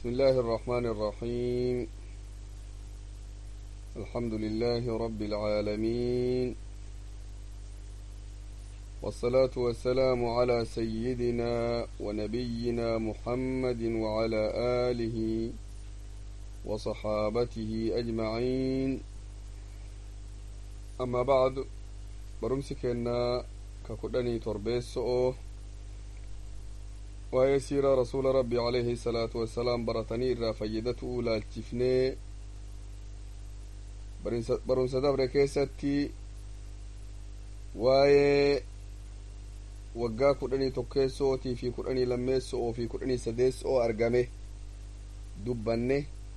بسم الله الرحمن الرحيم. الحمد لله رب العالمين، والصلاة والسلام على سيدنا ونبينا محمد وعلى آله وصحابته أجمعين. أما بعد، برمسكنا كقدني تربيسو ويسير رسول ربي عليه الصلاة والسلام برتني فيدته لا تفني برنس دبر كيستي waggaa kudhanii tokkeessootii fi kudhanii lammeessoo fi kudhanii sadeessoo argame dubbanne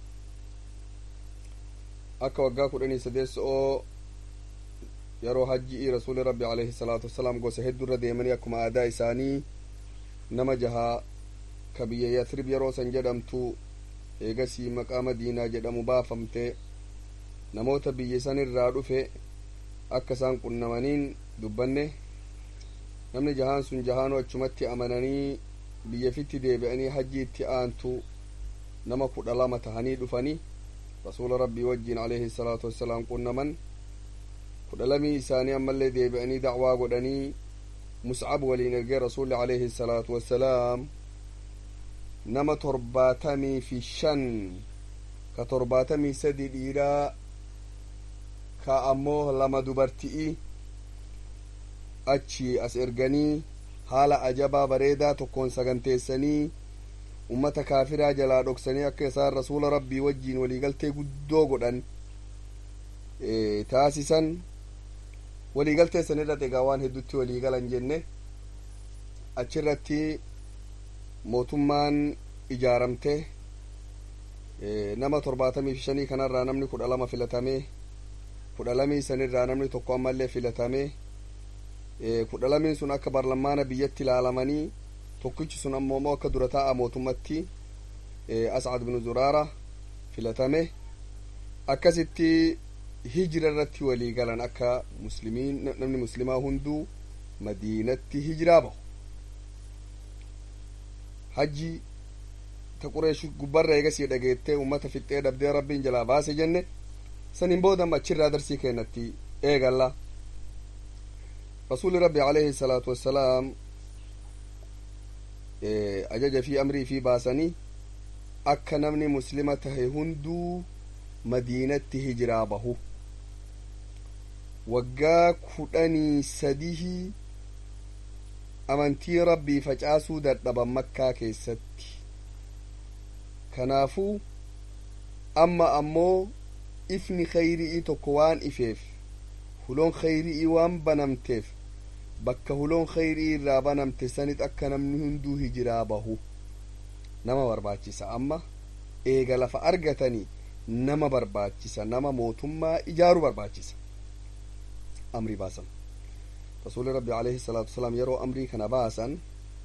akka waggaa kudhanii sadeessoo yeroo hajjii rasuuli rabbi alayhi salaatu wassalaam gosa heddurra deemanii akkuma aadaa isaanii nama jahaa ka biyya yathrib yeroo san jedhamtu eegasii maqaa madiinaa jedhamu baafamte namoota biyya san irraa dhufe akka isaan qunnamaniin dubbanne. namni jahaan sun jahaanoo achumatti amananii biyya fitti deebi'anii hajji itti aantu nama 12 tahanii dhufanii rasuula rabbii wajjiin alayhi salaatu wassalaam qunnaman 12 isaanii ammallee deebi'anii dacwaa godhanii mus'ab waliin ergee rasuulli alayhi salaatu wassalaam nama 75 ka 73 dhiiraa ka ammoo 2 dubarti'i achi as erganii haala ajabaa bareedaa tokkoon saganteessanii ummata kaafiraa jalaa dhoksanii akka isaan rasuula rabbii wajjiin waliigaltee guddoo godhan taasisan. waliigaltee san irratti egaa waan heddutti waliigalan jenne achirratti mootummaan ijaaramte nama 75 kanarraa namni 12 filatame 12 sanirraa namni tokko ammallee filatame 12 sun akka barlamaana biyyatti ilaalamanii tokkichi sun ammoo akka dura taa'a mootummatti as'ad bin zuraara filatame akkasitti hijira irratti walii galan akka muslimiin namni muslimaa hunduu madiinatti hijiraa bahu. hajji ta qureesh gubbarra eegasii dhageettee ummata fixxee dhabdee rabbiin jalaa baase jenne saniin booda achirraa darsii kennatti eegalla. رسول ربي عليه الصلاة والسلام أجج في أمري في باسني أكا نمني مسلمة هندو مدينة هجرابه وقا كدني سديه أمنتي ربي فجاسو دردبا مكة كيستي كنافو أمو إفني خيري تقوان إفيف huloon khayrii waan banamteef bakka huloon khayrii irraa banamte sanit akka namni hunduu hijiraa bahu nama barbaachisa. amma eega lafa argatanii nama barbaachisa, nama mootummaa ijaaru barbaachisa. amrii baasan rasuuli rabbi alayhi salaatu wasalaam yeroo amrii kana baasan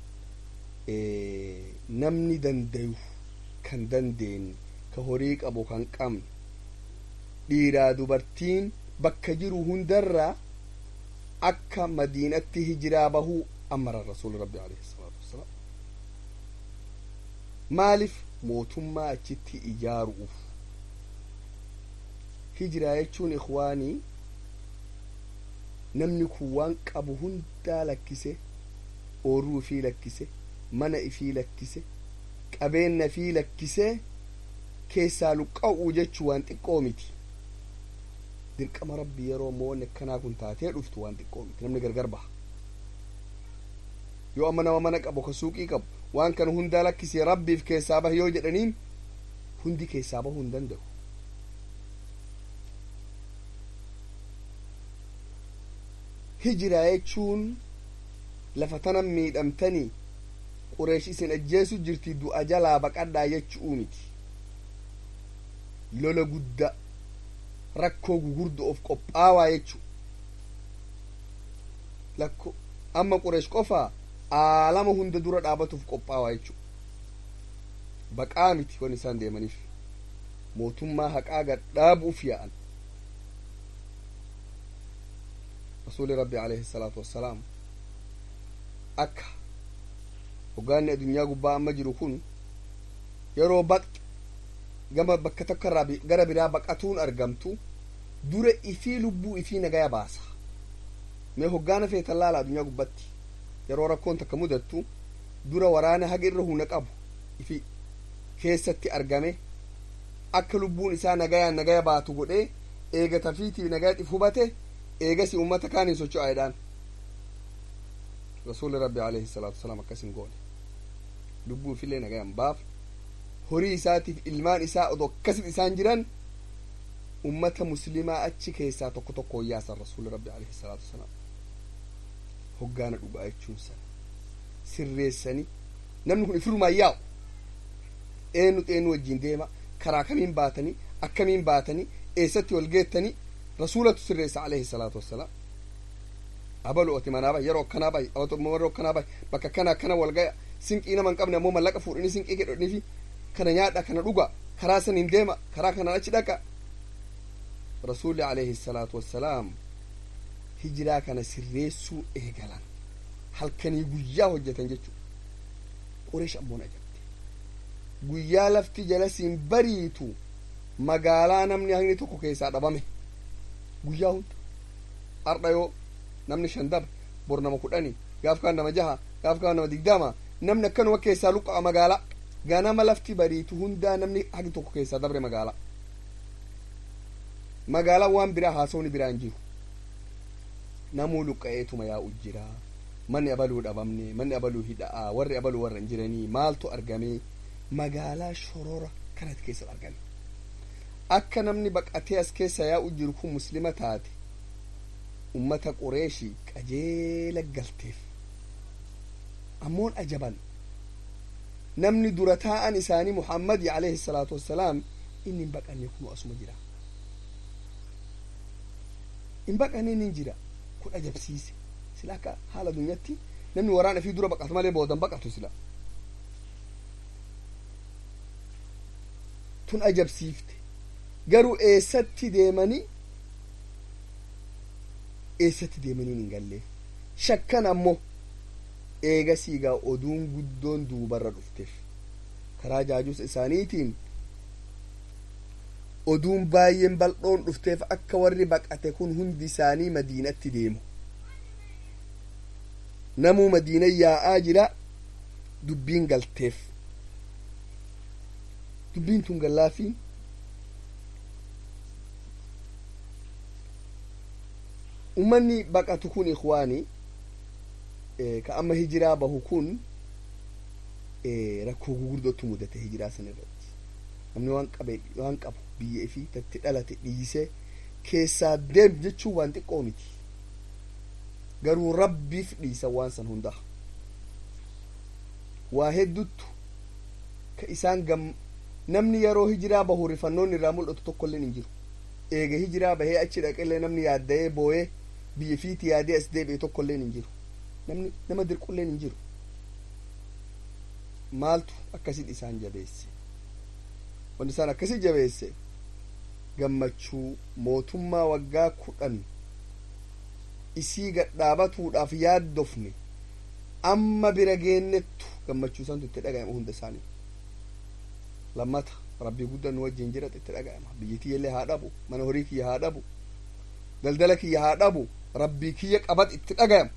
namni dandayu kan dandeenye ka horii qabu kan qabne dhiiraa dubartiin bakka jiru hundarraa akka madiinatti hijiraa bahuu amara rasuuli rabbi alayhi salaatu wassalaam. maaliif? mootummaa achitti ijaaruuf. hijiraa jechuun ikhwaanii namni kun waan qabu hundaa lakkise, ooruu ifii lakkise, mana ifii lakkise, qabeenya ifii lakkise keessaa luqqa'uu jechuu waan xiqqoo miti. dirqama rabbi yeroo moon akkanaa kun taatee dhuftu waan xiqqoo miti. namni gargar baha. yoo amma nama mana qabu ka suuqii qabu waan kana hundaa lakkisee rabbiif keessaa bahe yoo jedhaniin hundi keessaa bahuu hin danda'u. hijiraa jechuun lafa tanan miidhamtanii qureesh isin ajjeesu jirti du'a jalaa baqadhaa jechuu miti. lola guddaa rakkoo gugurdoo of qophaawaa jechu. lakko amma qureesh qofaa aalama hunda dura dhaabatuuf qophaawaa jechu. baqaa miti waan isaan deemaniif mootummaa haqaa gad dhaabuuf yaa'an. rasuuli rabbi alayhi salaatu wassalaam akka hoggaanni addunyaa gubbaa amma jiru kun yeroo gama bakka takkarraa gara biraa baqatuun argamtu dura ifii lubbuu ifii nagaya baasa mee hoggaana feetan laala addunyaa gubbatti yeroo rakkoon takka mudattu dura waraana haga irra huna qabu ifii keessatti argame akka lubbuun isaa nagaya baatu godhee eega tafiitii nagayatti hubate eegasi ummata kaaniin socho'aadhaan rasuuli rabbi alayhi salaatu wasalaam akkasin goone lubbuu ifillee nagayan baaf horii isaatiif ilmaan isaa odoo akkasit isaan jiran ummata muslimaa achi keessaa tokko tokko hoyyaasan rasuuli rabbi alayhi salaatu wasalaam hoggaana dhugaa jechuun sana sirreessanii namni kun ifirumaan yaa'u eenyu wajjiin deema karaa kamiin baatanii akkamiin baatanii eessatti wal geettanii rasuulatu sirreessa alayhi salaatu wassalaam abalu ati manaa bahi yeroo akkanaa bahi yeroo akkanaa bahi bakka kana wal gaya sinqii nama hin qabne ammoo mallaqa fuudhanii sinqii kedhodhaniifi kana nyaadha kana dhuga karaa saniin deema karaa kanaan achi dhaqa rasuulli alayhi salaatu wassalaam hijiraa kana sirreessuu eegalan halkanii guyyaa hojjetan jechuu qureesh ammoon ajabte guyyaa lafti jala siin bariitu magaalaa namni hangni tokko keessaa dhabame guyyaa hunda ardha yoo namni 5 dabre bor nama 10 gaaf kaan nama 6 gaaf kaan nama 20 namni akkanuma keessaa luqqa magaalaa ganama lafti bariitu hundaa namni hagi tokko keessaa dabre magaalaa waan biraa haasawni biraan jiru namuu luqqa'eetuma yaa'u jira manni abaluu dhabamne manni abaluu hidha'a warri abaluu warra hin jiranii maaltu argame magaalaa shorora kanatti keessa argame akka namni baqatee as keessa yaa'u jiru kun muslima taate ummata qureeshii qajeela galteef ammoon ajaban namni dura taa'an isaanii muhammadi alayhi salaatu wassalaam inni hin baqanne kun asuma jira hin baqanne inni jira kun ajabsiise sila akka haala dunyatti namni waraana fi dura baqatu malee boodan baqatu sila tun ajabsiifte garuu eessatti deemanii hin galleef shakkan ammoo eegasiigaa oduun guddoon duubarra dhufteef karaa jaajuusa isaaniitiin oduun baay'een bal'oon dhufteef akka warri baqate kun hundi isaanii madiinatti deemu namuu madiina yaa'aa jira dubbiin galteef dubbiin tun gallaafiin ummanni baqatu kun ikhwaani ka amma hijiraa bahu kun rakkoo gugurdootu mudate hijiraa san irratti namni waan qabu biyya ifii tatti dhalate dhiisee keessaa deem jechuun waan xiqqoo miti garuu rabbiif dhiisa waan san hundaa waa hedduttu ka isaan namni yeroo hijiraa bahu rifannoon irraa mul'atu tokkolleen hin jiru eega hijiraa bahee achi dhaqellee namni yaadda'ee boo'ee biyya fiiti yaadee as deebi'e tokkolleen hin jiru nama dirqulleen hin jiru maaltu akkasit isaan jabeesse wanti isaan akkasit jabeesse gammachuu mootummaa waggaa 10 isii gadhaabatuudhaaf yaaddofne amma bira geennettu gammachuu santu itti dhaga'ama hunda isaanii lammata rabbii guddaan nu wajjin jira itti dhaga'ama biyyi tiyyallee haa dhabu mana horii kiyya haa dhabu daldala kiyya haa dhabu rabbii kiyya qabat itti dhaga'ama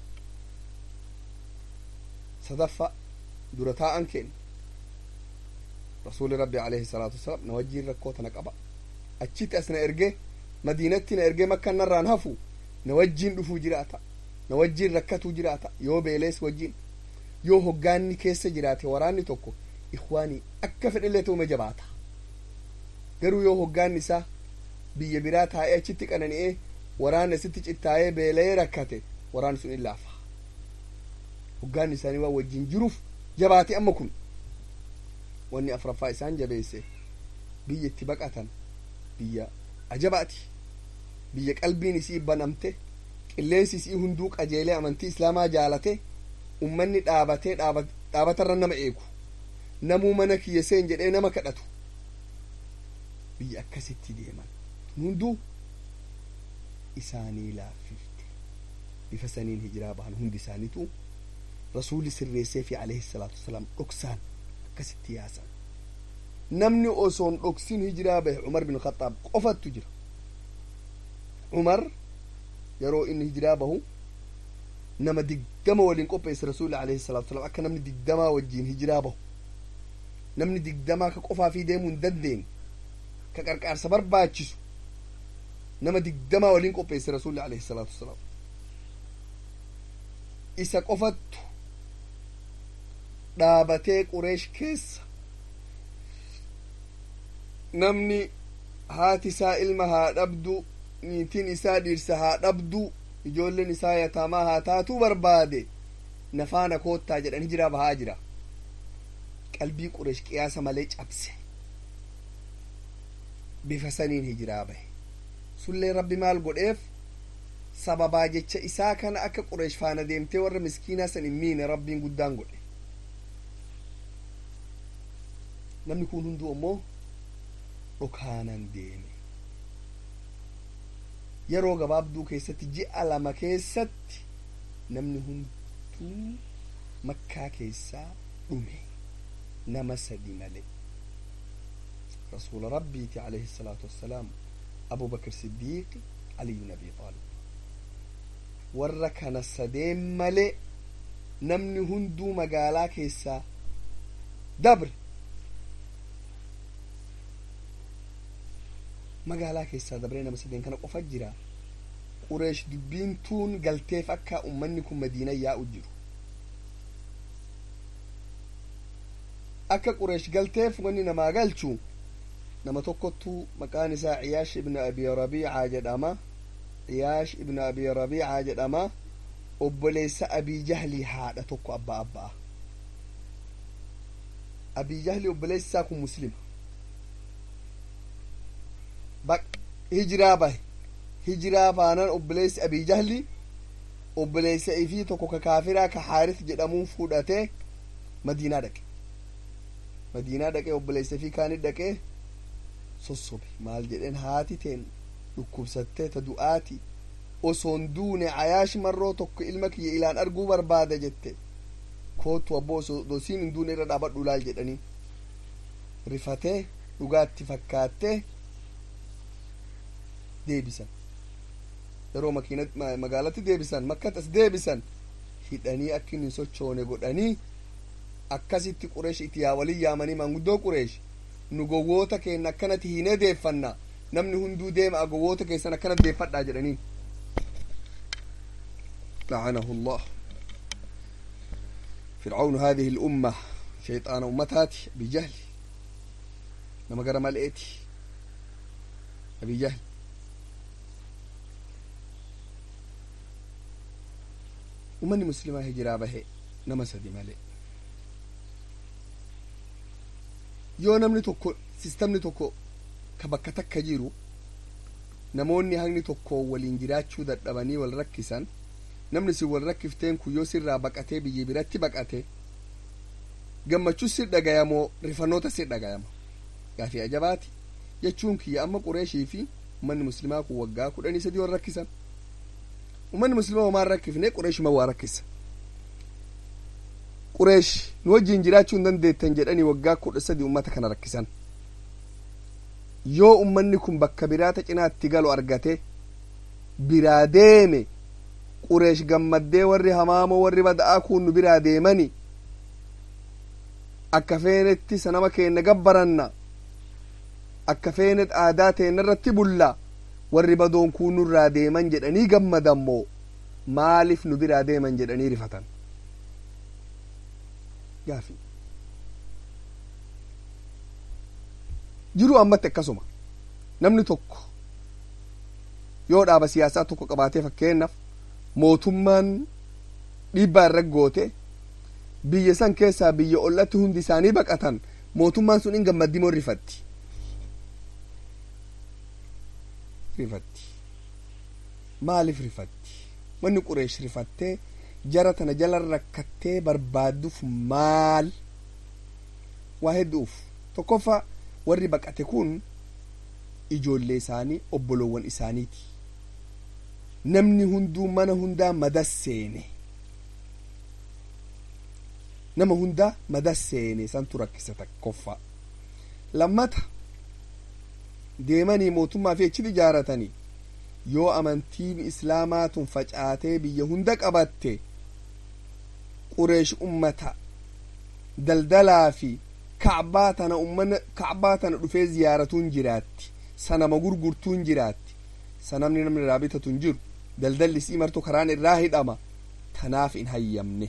sadaffa dura taa'an keenya rasuuli rabbi alayhi salaatu wasalaam na wajjiin rakkoo tana qaba achitti as na ergee madiinatti na ergee makka narraan hafu na wajjiin dhufuu jiraata na wajjiin rakkatuu jiraata yoo beelees wajjiin yoo hoggaanni keessa jiraate waraanni tokko ikhwaanii akka fedhellee ta'ume jabaata garuu yoo hoggaanni isaa biyya biraa taa'ee achitti qanani'ee waraana sitti cittaa'ee beelee rakkate waraanni sun in laafa hoggaanni isaanii waan wajjiin jiruuf jabaate amma kun wanni afraffaa isaan jabeesse biyya itti baqatan biyya ajabaati biyya qalbiin isii banamte qilleensi isii hunduu qajeelee amantii islaamaa jaalate ummanni dhaabatarra nama eegu namuu mana kiyya seen jedhee nama kadhatu biyya akkasitti deeman hunduu isaanii laaffifte bifa saniin hijiraa bahan hundi isaaniitu rasuuli sirreessee fi alayhi salaatu wasalaam dhoksaan akkasitti yaasan namni osoon dhoksin hijiraa bahe Umar bin Khattaab qofattu jira. Umar yeroo inni hijiraa bahu nama 20 waliin qopheesse rasuulli alayhi salaatu wasalaam akka namni 20 wajjiin hijiraa bahu. Namni 20 ka qofaa fi deemuu hin dandeenye ka qarqaarsa barbaachisu nama 20 waliin qopheesse rasuulli alayhi salaatu wasalaam. Isa qofattu dhaabatee Qureesh keessa namni haati isaa ilma haa dhabdu, niitiin isaa dhiirsa haa dhabdu, ijoolleen isaa yataamaa haa taatuu barbaade nafaana koottaa jedhan hijiraa bahaa jira. Qalbii Qureesh qiyaasa malee cabse. Bifa saniin hijiraa bahe. Sullee Rabbi maal godheef sababaa jecha isaa kana akka Qureesh faana deemtee warra miskiinaa san hin miine Rabbiin guddaan godhe. Namni kun hunduu ammoo dhokaanan deeme. Yeroo gabaabduu keessatti ji'a 2 keessatti namni hunduu Makkaa keessaa dhume. Nama 3 malee. Rasuula Rabbiiti alayhi salaatu wassalaam, Abu Bakr Siddiiq, Ali ibn Abi Taalib. Warra kana 3 malee namni hunduu magaalaa keessaa dabre. Magaalaa keessaa dabree nama 3 kana qofa jira. Qureesh dubbiin tuun galteef akka ummanni kun Madiina yaa'u jiru. Akka Qureesh galteef wanni namaa galchu nama tokkottu maqaan isaa Iyaash ibn Abi Rabiicaa jedhama. Iyaash ibn Abi Rabiicaa jedhama. Obboleessa Abii Jahlii haadha tokko abbaa. Abii Jahlii obboleessi isaa kun Muslima. Hijiraa bahe. Hijiraa baanaan obboleessi Abii Jahlii obboleessa ifii tokko ka kaafiraa ka Haarith jedhamuun fuudhatee Madiinaa dhaqe. Madiinaa dhaqee obboleessa ifii kaanit dhaqee sossobe. Maal jedheen haati teen dhukkubsattee ta du'aati osoon duune Ayaash marroo tokko ilma kiyya ilaan arguu barbaada jette. Kootu abboo osoo dosiin hin duune irra dhaabadhu laal jedhanii rifatee dhugaatti fakkaattee deebisan. Yeroo magaalatti deebisan Makkatti as deebisan hidhanii akka inni sochoone godhanii akkasitti Qureesh itti yaa walii yaamanii manguddoo Qureesh nu gowwoota keenya akkanatti hin deeffanna, namni hunduu deema gowwoota keessan akkanatti deeffadhaa jedhanii. لعنه الله. فرعون هذه الأمة شيطان أمتاتي أبي جهل لما قرأ ملئتي أبي جهل. ومن مسلمة هجرا به نمسدي ملئ yoo namni tokko sistamni tokko ka bakka takka jiru namoonni hangni tokko waliin jiraachuu dadhabanii wal rakkisan namni si wal rakkifteen kun yoo sirraa baqatee biyya biratti baqate gammachuu sir dhagayamoo rifannoota sir dhagayama gaafii ajabaati jechuun kiyya amma Qureeshii fi ummanni muslimaa kun waggaa 13 wal rakkisan. Ummanni muslimaa waan rakkifne Qureeshuma waa rakkisa. Qureesh nu wajjin jiraachuu hin dandeettan jedhanii waggaa 13 ummata kana rakkisan. Yoo ummanni kun bakka biraata cinaatti galu argate biraa deeme Qureesh gammaddee warri hamaamoo warri bada'aa kun nu biraa deemani akka feenetti sanama keenya gabbaranna akka feenet aadaa teenya irratti bulla warri badoon kun nurraa deeman jedhanii gammadammoo maaliif nu biraa deeman jedhanii rifatan. Gaafi jiru ammatti akkasuma namni tokko yoo dhaaba siyaasaa tokko qabaatee fakkeenyaaf mootummaan dhiibbaa irra goote biyya san keessaa biyya ollatti hundi isaanii baqatan mootummaan sun hin gammaddimoo rifatti. Maaliif rifatti? Wanni Qureesh rifattee jara tana jala rakkattee barbaadduuf maal? Waa hedduuf. Tokkoffaa warri baqate kun ijoollee isaanii obboloowwan isaaniiti. Namni hunduu mana hundaa madasseene. Nama hundaa madasseene santu rakkisa tokkoffaa. lammata deemanii mootummaa fi achi ijaaratanii yoo amantiin islaamaa tun facaatee biyya hunda qabatte qureesh ummata daldalaa fi kacbaa tana dhufee ziyaaratuun jiraatti sanama gurgurtuun jiraatti sanamni namni irraa bitatuun jiru daldalli isii martu karaan irraa hidhama tanaaf hin hayyamne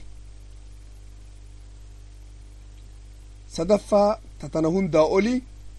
sadaffaa tatana hundaa oli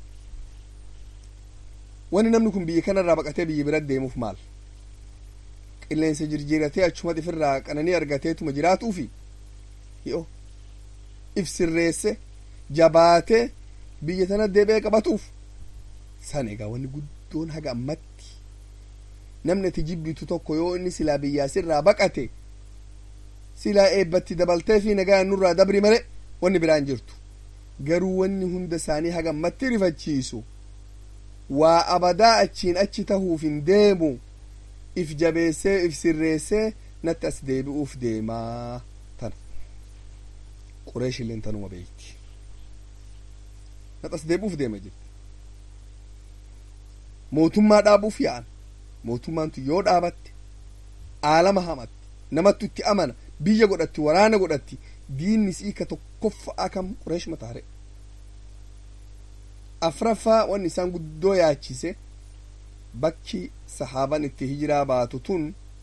wani namni kun biyya kanarraa baqatee biyya biratti deemuuf maal qilleensa jirjiiratee achuma ifirraa qananii argateetuma jiraatuufi hi'o if sirreesse jabaatee biyya tana deebi'ee qabatuuf san egaa wanni guddoon haga ammatti namni ati jibbitu tokko yoo inni silaa biyyaa sirraa baqate silaa eebbatti dabaltee fi nagaa nurraa dabri malee wanni biraan jirtu garuu wanni hunda isaanii haga ammatti rifachiisu waa abadaa achiin achi tahuuf hin deemu if jabeessee if sirreessee natti as deebi'uuf deemaa tana qureesh illeen tanuma beeyti natti as deebi'uuf deema jirti mootummaa dhaabuuf yaa'an mootummaan tun yoo dhaabatte aalama hamatti namattu itti amana biyya godhatti waraana godhatti diinni isii ka tokkoffaa kam qureesh mataare afraffaa wanni isaan guddoo yaachise bakki sahaaban itti hijiraa baatu tun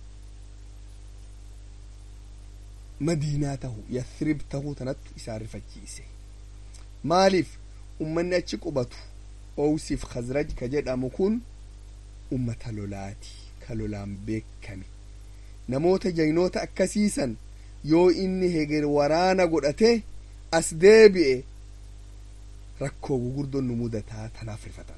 madiinaa tahu yathrib tahuu tanattu isaan rifachiise maaliif ummanni achi qubatu owsiif khazraj ka jedhamu kun ummata lolaati ka lolaan beekame namoota jaynoota akkasiisan yoo inni heger waraana godhate as deebi'e rakkoo gugurdoon nu mudataa tanaaf rifatan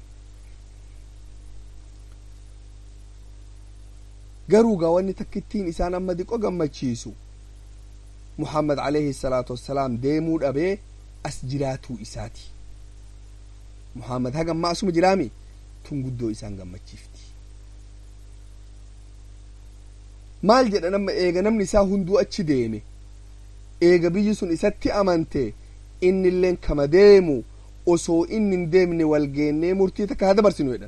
garuu gaa wanni takkittiin isaan amma diqo gammachiisu muhammad alayhi salaatu wassalaam deemuu dhabee as jiraatuu isaati muhammad hagamma asuma jiraami tun guddoo isaan gammachiifti maal jedha nama eega namni isaa hunduu achi deeme eega biyyi sun isatti amante inni illeen kama deemu osoo inni hin deemne wal geennee murtii takka haa dabarsinu jedhan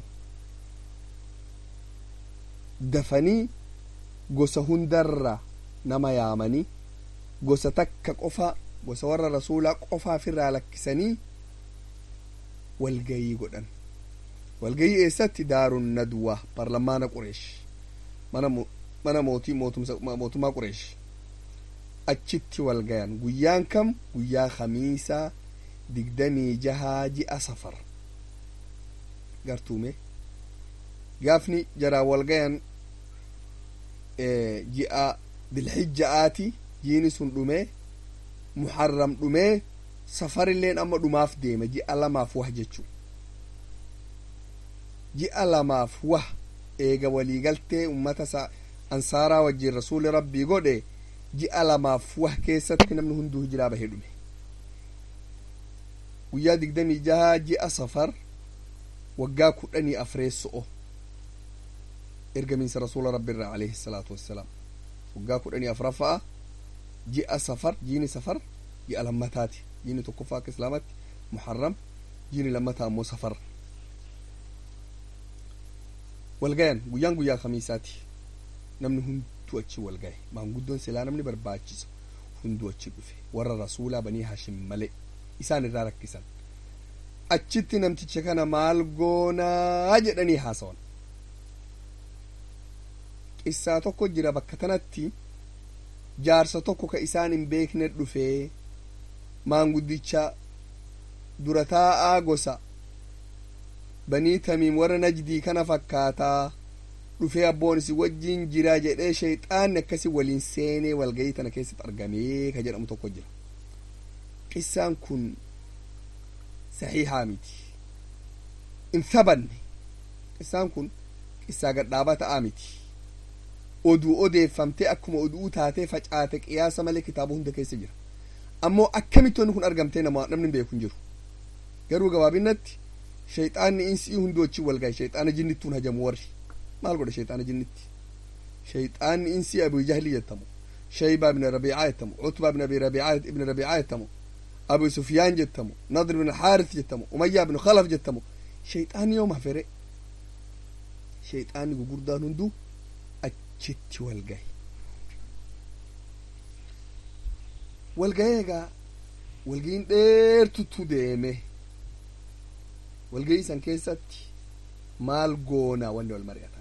dafanii gosa hundarra nama yaamanii gosa takka qofa gosa warra rasuulaa qofaafirraa lakkisanii walgayii godhan walgayii eessatti daarun nadwa parlamaana qureesh mana mootummaa qureesh achitti walgayan guyyaan kam guyyaa khamiisaa 26 ji'a safar gartuume gaafni jaraa walgayan ji'a dilhijja'aati jiini sun dhumee muharram dhumee safarilleen amma dhumaaf deema ji'a lamaaf wah jechuu ji'a lamaaf wah eega waliigaltee ummata ansaaraa wajjiin rasuuli rabbii godhe ji'a lamaaf wah keessatti namni hunduu hijiraa bahee dhume guyyaa 26 ji'a safar waggaa 14 ergamiinsa rasuula rabbiirraa alayhi salaatu wassalaam waggaa 14 ji'a safar jiini safar ji'a lammataati jiini tokkoffaa akka islaamatti muharram jiini lammataa ammoo safar walgayan guyyaan guyyaa khamiisaati namni hunduu achi walgaye maanguddoon silaa namni barbaachisu hunduu achi dhufe warra rasuulaa banii hashim malee isaan irraa rakkisan achitti namticha kana maal goonaa jedhanii haasawan qissaa tokko jira bakka tanatti jaarsa tokko ka isaan hin beekne dhufee maanguddicha dura taa'aa gosa banii tamiim warra najdii kana fakkaataa dhufee abboon isi wajjin jira jedhee shayxaanni akkasi waliin seenee walgayii tana keessatti argamee ka jedhamu tokko jira qissaan kun sahihaa miti in thabanne qissaan kun qissaa gadhaabaa ta'aa miti oduu odeeffamtee akkuma oduu taatee facaate qiyaasa malee kitaaba hunda keessa jira ammoo akkamitti wanni kun argamtee namni hin beeku hin jiru garuu gabaabinatti shayxaanni insii hunduu achi walgaye shayxaana jinnittuun hajamu warri maal godhe shayxaana jinnitti shayxaanni insii abu jahli jettamu shaybaa ibn rabiicaa jettamu cutbaa ibn abi rabiicaa ibn rabiicaa jettamu أبو سفيان جتمو نضر بن الحارث جتمو أمية بن خلف جتمو شيطان يوم هفرق شيطان قردان هندو أجت والقاي والقايقا والقاين دير تتو ديمه والقاي سان كيساتي مال قونا واني والمريatan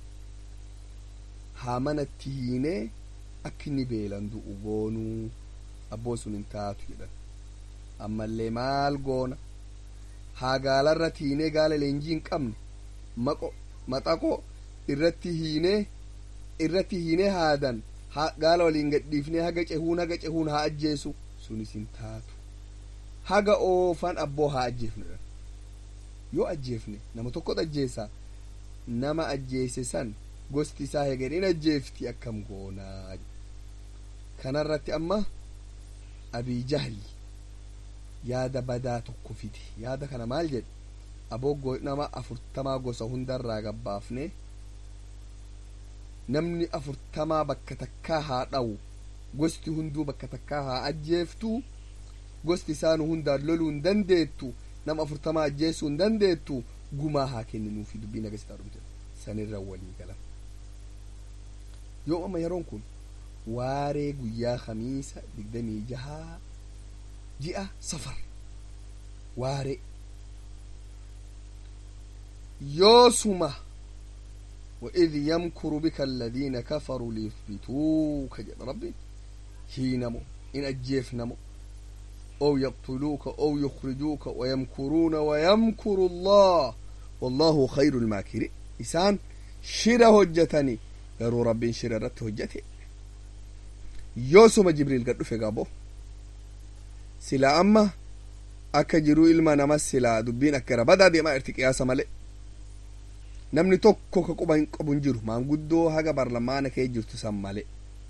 هامنا تيني أكني بيلاندو أغونو أبوسون انتاتو يدن أما اللي مال قونا ها قال الرتيني قال لنجين كمني مقو متاكو الرتيني هادن قال ولين قديفني هاقا جهون ها أجيسو سوني سنتاتو هاقا أوفان أبو ها أجيفني yoo ajjeefne nama tokko ajjeesa nama ajjeese san gosti isaa heegeriin ajjeefti akkam goonaa kanarratti amma abii jahli yaada badaa tokko fide yaada kana maal jedhe aboo nama 40 gosa hundarraa gabbaafne namni 40 bakka takkaa haa dhawu gosti hunduu bakka takkaa haa ajjeeftu gosti isaanu hundaan loluu hin dandeettu nama 40 ajjeesuu hin dandeettu gumaa haa kenninuufi dubbiin agarsiisaa dhumte sanirra walii galan yoo amma yeroon kun waaree guyyaa khamiisa 26 ji'a safar waaree yoosuma وإذ يمكر بك الذين كفروا ليثبتوك جد ربي هينمو إن أجيفنمو أو يقتلوك أو يخرجوك ويمكرون ويمكر الله والله خير الماكرين إسان شر هجتني يرو ربي شر رت هجتي يوسم جبريل قد فقابو سلا أما أكجرو إلما نمس سلا دبين أكرا بدا دي ما ارتك يا سمالي نمني توكو كقبون جرو ما نقدو هاقا برلمانا كي جرتو سمالي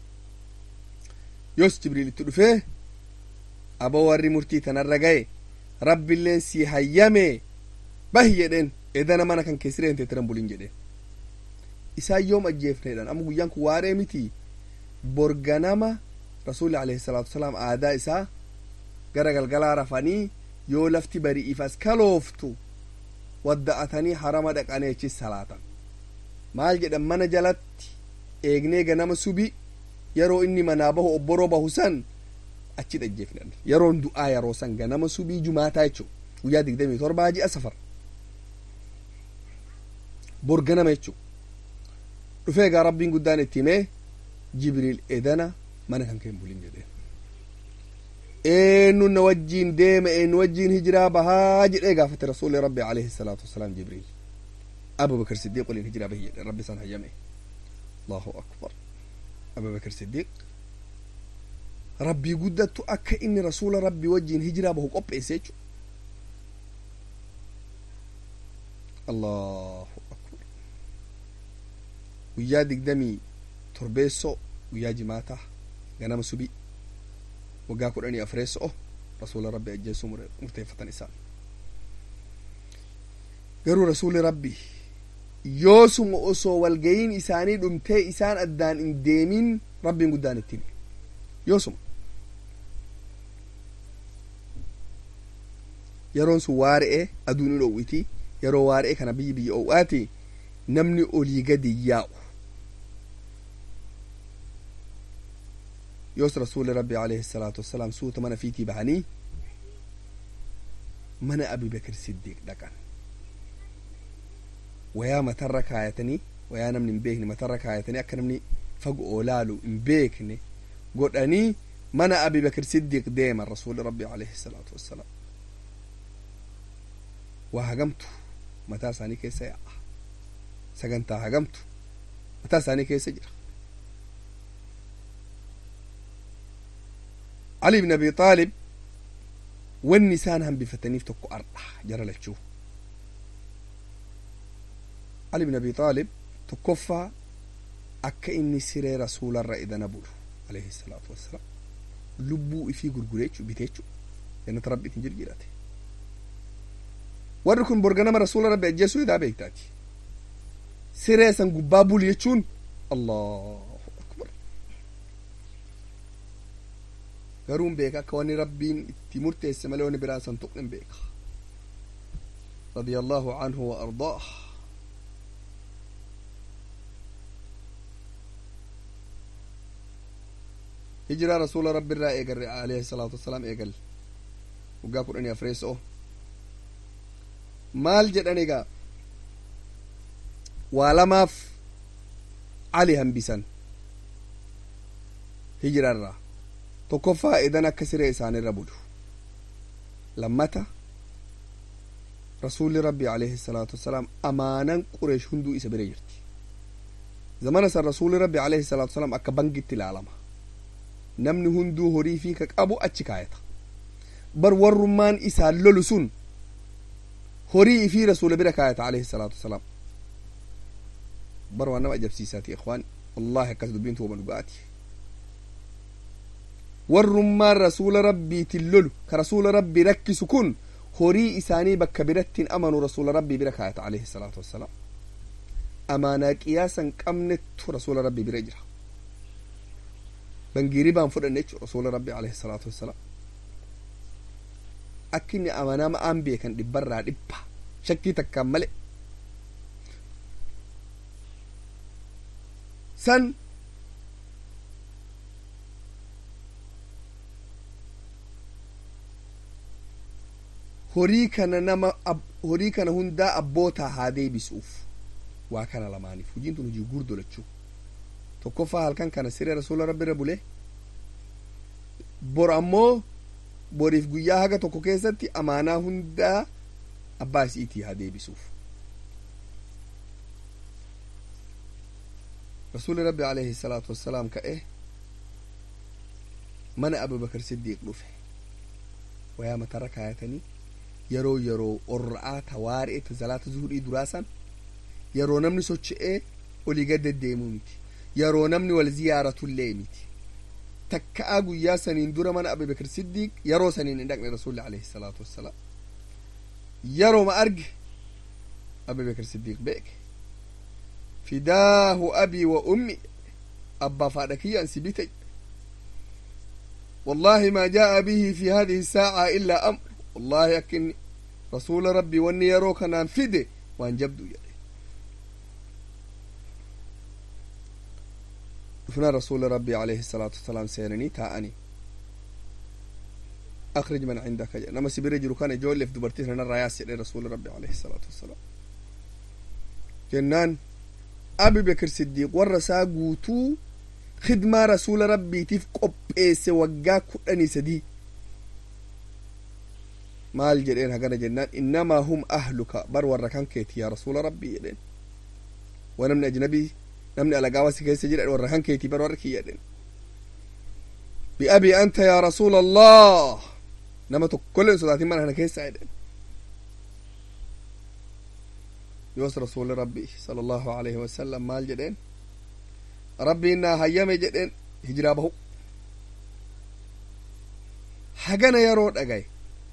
يوس جبريل تدفه أبو وري مرتي تنرقاي رب اللين سي هيامي بهي يدين إذا ما كان كسرين تترمبولين جدين إسا يوم أجيفنا إذن أمو يانكو واري متي برغنما رسول عليه الصلاة والسلام آداء إسا غرقل غلا رفاني يو لفتي بري إفاس كالوفتو ودأتني حرام دقاني چي صلاة مال جدن من جلت إيغني غنم سبي يرو إني منابه أبرو بحسن أجيت أجيفنا يرون دعاء يرو سنغ نما سبي جماعة يچو ويا دقدمي تربا جي أسفر برغنما يچو رفيقا ربي قدان التيمي جبريل إذنا من كان كين بولين جدين إنو نوجين ديم إن وجين هجرة بهاجر إيقا فتر رسول ربي عليه الصلاة والسلام جبريل أبو بكر الصديق ولين هجرة بهي ربي سان هيامي الله أكبر أبو بكر الصديق ربي قدت أكا إني رسول ربي وجين هجرة بهو قب إيسيجو الله أكبر ويا دقدمي تربيسو ويا جماعته غنم سبي وقا قراني أفريسو رسول ربي أجيسو مرتفة نسان قالوا رسول ربي يوسو مؤسو والقين إساني دمتي إسان أدان إن ديمين ربي قدان التيمي يوسو يرون سو وارئ أدوني لوويتي يرو وارئ كان بي أواتي نمني أولي قد ياو يوس رسول ربي عليه الصلاة والسلام سوت من فيتي بعني من أبي بكر الصديق دكان ويا مترك آياتني ويا نمني مبيكني مترك آياتني أكرمني فقو لالو مبيكني قلت أني من أبي بكر الصديق ديما رسول ربي عليه الصلاة والسلام وهجمت متى ثاني كيس يا سجنت هجمت متى ثاني كيس جرى علي بن أبي طالب والنسان هم بفتنيف تكو أرض جرى لتشوف علي بن أبي طالب تكفى أكا إني سيري رسول الرئيد نبول عليه الصلاة والسلام لبو في قرقريتشو بيتيتشو لأن تربي تنجر جيراتي وركن برغنما رسول ربي أجيسو إذا بيتاتي سيري سنقبابول يتشون الله أكبر garuun beeka akka wanni rabbiin itti murteesse malee wanni biraan san tuqnin beeka radiyallahu anhu wa ardaah hijiraa rasuula rabbi irraa eegalle alayhi salaatu wassalaam eegalle waggaa 14 maal jedhan egaa waa lamaaf ali hambisan hijirarraa tokkoffaa idan akka siree isaanirra budu lammata rasuulli rabbi alayhi salaatu wassalaam amaanan qureesh hunduu isa bira jirti zamana san rasuulli rabbi alayhi salaatu wassalaam akka bangitti ilaalama namni hunduu horii fi ka qabu achi kaayata bar warrummaan isaan lolu sun horii fi rasuula bira kaayata alayhi salaatu wassalaam bar waan nama ajabsiisaati ikhwaan wallahi akkas dubbiin tuuma dhugaati warrummaan rasuula rabbiitin lolu ka rasuula rabbi rakkisu kun horii isaanii bakka birattiin amanu rasuula rabbii bira kaayata alayhi salaatu wassalaam amaanaa qiyaasan qabnettu rasuula rabbii bira jira bangiirii baan fudhanne jechuudha rasuula rabbii alayhi salaatu wassalaam akka inni amanaa ma'aan beekan dhibbarraa dhibba shakkii takkaan malee san horii kana hundaa abbootaa haa deebisuuf waa kana lamaaniif hojiin tun hojii guddoo lachuu tokkoffaa halkan kana siree rasuula rabbi irra bule bor ammoo boriif guyyaa haga tokko keessatti amaanaa hundaa abbaa isiitii haa deebisuuf rasuuli rabbi alayhi salaatu wassalaam ka'e mana abubakar siddiiq dhufe wayaa matarra kaayatanii yeroo orra'aa tawaari'e tazalaata zuhudhii duraasan yeroo namni socho'ee olii gad deddeemuu miti yeroo namni wal ziyaaratullee miti takka'aa guyyaa saniin dura mana abubakar siddiiq yeroo saniin hin dhaqne rasuulli alayhi salaatu wassalaam yeroo ma arge abubakar siddiiq beeke fidaahu abii wa ummi abbaaf haadha kiyyaan si bite wallahi maa jaa'a bihi fi hadihi saaca illaa amr wallahi akkinni rasuula rabbii wanni yeroo kanaan fide waan jabdu jedhe dhufnaa rasuula rabbii alayhi salaatu wassalaam seenanii taa'anii akhrij man cindaka jedhe nama si bira jiru kana ijoolleef dubartii sanarraa yaas jedhe rasuula rabbii alayhi salaatu wassalaam jennaan abi bakr siddiiq warra isaa guutuu khidmaa rasuula rabbiitiif qopheesse waggaa 13 maal jedheen hagana jennaan innamaa hum ahluka bar warra kan keeti yaa rasuula rabbii jedheen waa namni ajnabii namni alagaawasi keessa jira warra kan keeti bar warra kiyya jedheen biabii anta yaa rasuula allah nama tokkolleen sodaatin mana kana keessa jedheen yoos rasuuli rabbii sallallahu alayhi wasallam maal jedheen rabbiin naa hayyame jedheen hijiraa bahu hagana yeroo dhagaye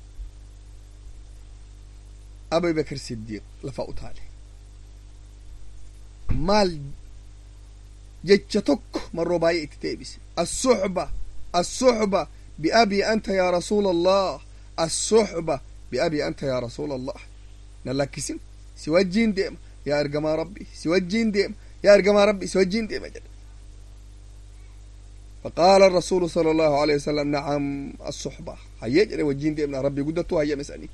abii bakr siddiiq lafa utaale maal jecha tokko marroo baay'ee itti deebise الصحبة بأبي أنت يا رسول الله الصحبة بأبي أنت يا رسول الله نلاكسين سوجين ديم يا أرجما ربي سوجين ديم يا أرجما ربي سوجين ديم أجل فقال الرسول صلى الله عليه وسلم نعم الصحبة هيجري وجين ديم ربي قدرته هي مسألة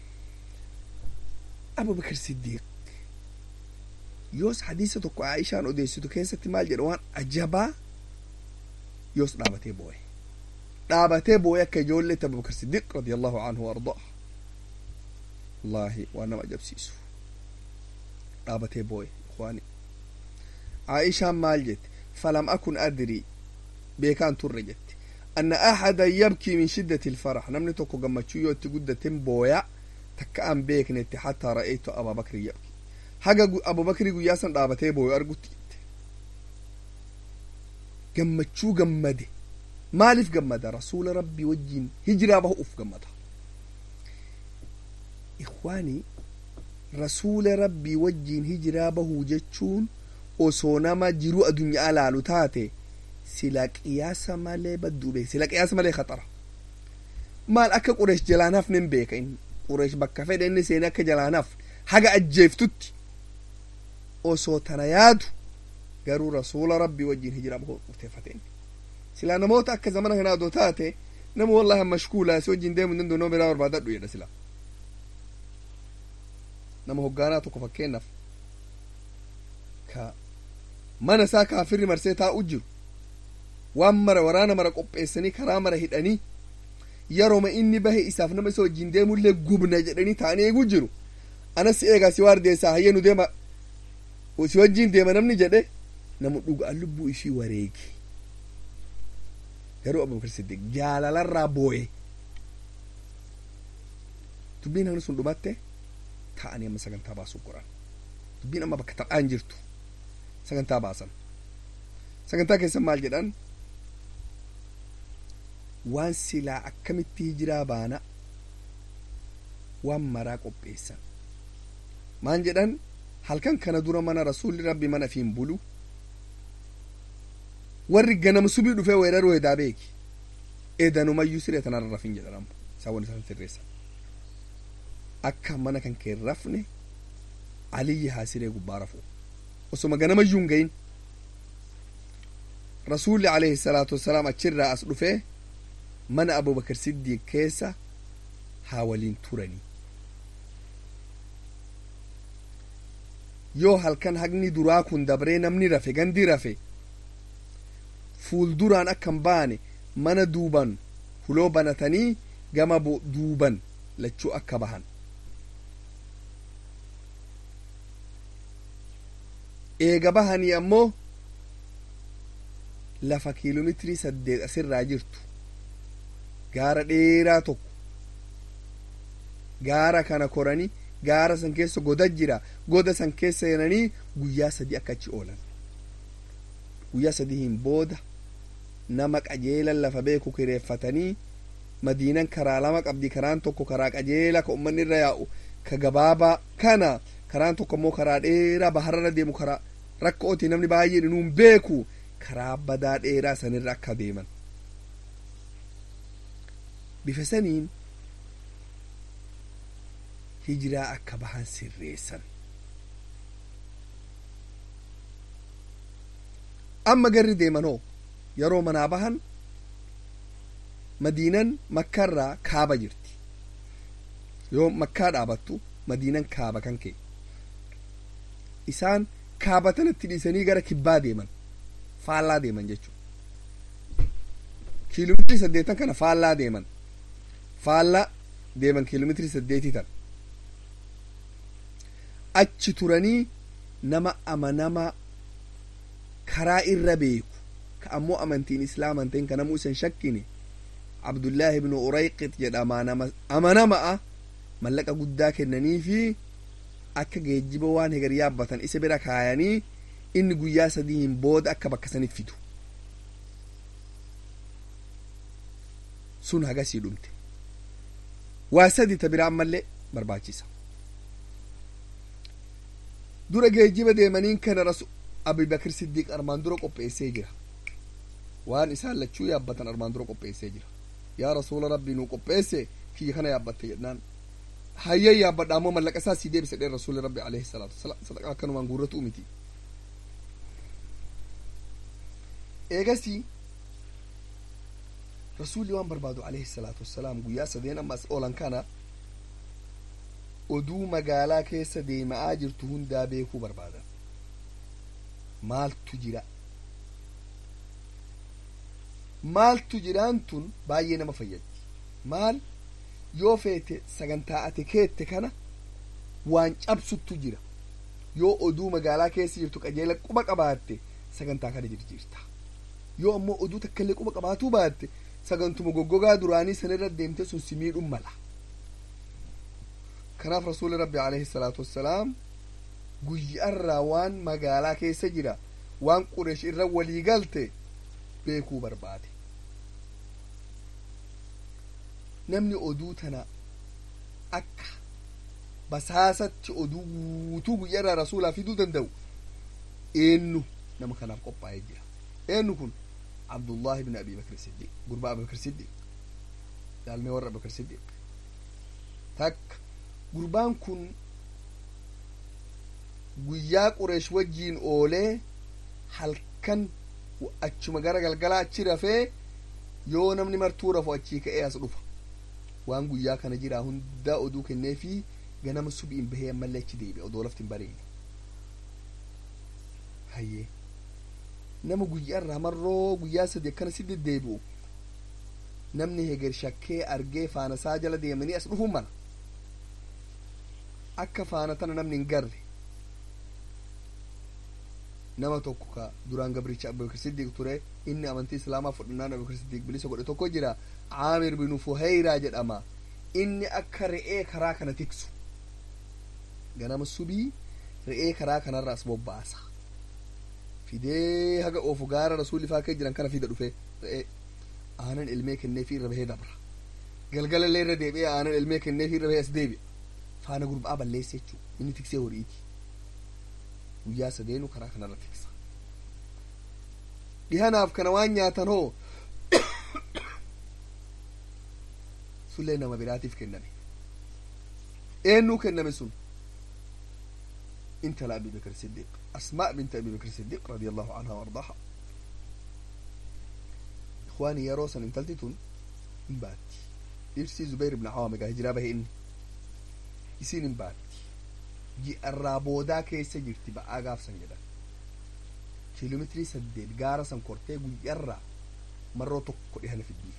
أبو بكر الصديق يوس حديثتك عائشة أوديستك كيسة مال جروان أجابا يوس دابتي بوي كجولة أبو بكر الصديق رضي الله عنه وأرضاه والله وأنا ما أجاب سيسو دابتي بوي إخواني عائشة مالجت فلم أكن أدري بيكان ترجت أن أحدا يبكي من شدة الفرح نمني توكو قمتشو يوتي قدة بويا تكأم بيكنت حتى رأيت أبا بكر يبكي حاجة أبو بكر ياسن دابتي بوي أرقوت قمتشو قمدي مالف قمدا رسول ربي وجين هجرا به أف قمدا إخواني رسول ربي وجين هجرا به جتشون وصونما جرو الدنيا لالو تاتي sila qiyaasa malee badduu beeke sila qiyaasa malee khaxara maal akka qureesh jalaanaaf nin beeka inni qureesh bakka fedhe inni seene akka jalaanaaf haga ajjeeftutti osoo tana yaadu garuu rasuula rabbii wajjin hijiraa murteeffate inni silaa namoota akka zamana kanaa odoo taate nama wallahi mashkuulaa si wajjin deemu danda'u nama biraa barbaadadhu jedha silaa nama hoggaanaa tokko fakkeennaaf ka mana isaa kaafirri marsee taa'u jiru waan mara waraana mara qopheessanii karaa mara hidhanii yeroma inni bahe isaaf nama isa wajjin deemullee gubna jedhanii ta'anii eeguu jiru anas eegaa si waardeessaa hayyee nu deema si wajjin deema namni jedhe namu dhugaan lubbuu ishii wareegi garuu Abubakar Siddiq jaalalarraa booye dubbiin hanga sun dhumatte ta'anii amma sagantaa baasuu qoran dubbiin amma bakka taphaan jirtu sagantaa baasan sagantaa keessan maal jedhan waan silaa akkamitti hijiraa baana waan maraa qopheessan maan jedhan halkan kana dura mana rasuulli rabbi mana fiin bulu warri ganama subii dhufee weeraruu hedaa beeki edanumayyuu siree tanarra rafin jedhan ammo isaan waan isaan sirreessan akka mana kan kee rafne aliyyi haa siree gubbaa rafu osoma ganamayyuu hin gayin rasuulli alayhi salaatu wassalaam achirraa as dhufee mana Abubakar Siddiq keessa haa waliin turanii yoo halkan hagni duraa kun dabree namni rafe gandi rafe fuulduraan akkan baane mana duuban huloo banatanii gama duuban lachuu akka bahan eega bahanii ammoo lafa kiiloomeetirii 8 asirraa jirtu gaara dheeraa tokko gaara kana koranii gaara san keessa goda jira goda san keessa seenanii guyyaa 3 akka achi oolan guyyaa 3 booda nama qajeelan lafa beeku kireeffatanii madiinan karaa lama qabdi karaan tokko karaa qajeela ka ummanni irra yaa'u ka gabaabaa kana karaan tokko immoo karaa dheeraa bahararra deemu karaa rakkooti namni baay'een inuun beeku karaa badaa dheeraa sanirra akka deeman bifa saniin hijiraa akka bahan sirreessan amma garri deemanoo yeroo manaa bahan madiinan makkaarraa kaaba jirti yoo makkaa dhaabattu madiinan kaaba kan kee isaan kaaba tanatti dhiisanii gara kibbaa deeman faallaa deeman jechuudha kiiloomeetirii 8 kana faallaa deeman kiiloomeetirii 8 tan achi turanii nama amanama karaa irra beeku ka ammoo amantiin islaaman ta'in ka namuu isan shakkine Abdullaahi ibnu Urayqit jedhama nama amanama'a mallaqa guddaa kennanii fi akka geejjiba waan hegar yaabbatan isa bira kaayanii inni guyyaa 3 booda akka bakka saniif fidu sun hagasii dhumte waa 3 ta biraa ammallee barbaachisa dura geejjiba deemaniin kana Abubakar Siddiq armaan dura qopheessee jira waan isaan lachuu yaabbatan armaan dura qopheessee jira yaa rasuula rabbii nuu qopheesse kiyya kana yaabbatte jedhnaan hayya yaabbadha ammoo mallaqa isaa sii deebise dheen rasuulli rabbi alayhi salaatu wasalaam sadaqaa akkanumaan guurratu miti eegasii rasuulli waan barbaadu alayhi salaatu wasalaam guyyaa 3 ammas oolan kana oduu magaalaa keessa deema'aa jirtu hundaa beekuu barbaadan maaltu jiraan tun baay'ee nama fayyaddi maal yoo feete sagantaa ate keette kana waan cabsuttu jira yoo oduu magaalaa keessa jirtu qajeela quba qabaatte sagantaa kana jirjiirta yoo ammoo oduu takkaillee quba qabaatuu baatte sagantuma goggogaa duraanii sanirra deemte sun si miidhuu mala kanaaf rasuuli rabbi alayhi salaatu wassalaam guyyaarraa waan magaalaa keessa jira waan Qureesh irra walii galte beekuu barbaade namni oduu tana akka basaasatti oduu guutuu guyyaarraa rasuulaa fiduu danda'u eenyu nama kanaaf qophaa'ee jira eenyu kun Abdullah ibn Abi Bakr Siddiq gurba Abu Bakr Siddiq ilmi warra Abu Bakr Siddiq tak gurbaan kun guyyaa Qureesh wajjiin oolee halkan achuma gara galgalaa achi rafee yoo namni martuu rafu achii ka'ee as dhufa waan guyyaa kana jira hunda oduu kennee fi ganama subiin bahee ammallee achi deebi'a odoo lafti hin bareedne hayyee nama guyyaa irraa marroo guyyaa sadii akkana si deddeebi'u namni heger shakkee argee faana isaa jala deemanii as dhufuun mala akka faana tana namni hin garre nama tokko ka duraan gabricha Abu Bakr Siddiq ture inni amantii islaamaa fudhannaan Abu Bakr Siddiq bilisa godhe tokko jira Aamir bin Fuhayraa jedhama inni akka re'ee karaa kana tiksu ganama subii re'ee karaa kanarra as bobbaasa fidee haga oofu gaara rasuulli faa kee jiran kana fida dhufe re'ee aanan ilmee kennee fi irra bahee dabra galgala illee irra deebi'ee aanan ilmee kennee fi irra bahee as deebi'a faana gurbaa balleesse jechuu inni tiksee horiiti guyyaa sadeenu karaa kanarra tiksa dhihanaaf kana waan nyaatan hoo sullee nama biraatiif kenname eenyuu kenname sun intala Abi Bakr Siddiq Asmaa bint Abi Bakr Siddiq radiyallahu anha wa ardaha ikhwaani yeroo san intalti tun hin baatti dhirsi Zubayr ibn Awaam egaa hijiraa bahe inni isiin hin baatti ji'arraa boodaa keessa jirti ba'aa gaafsan jedhan kiiloomeetirii 8 gaara san kortee guyyarraa marroo tokko dhihana fiddiif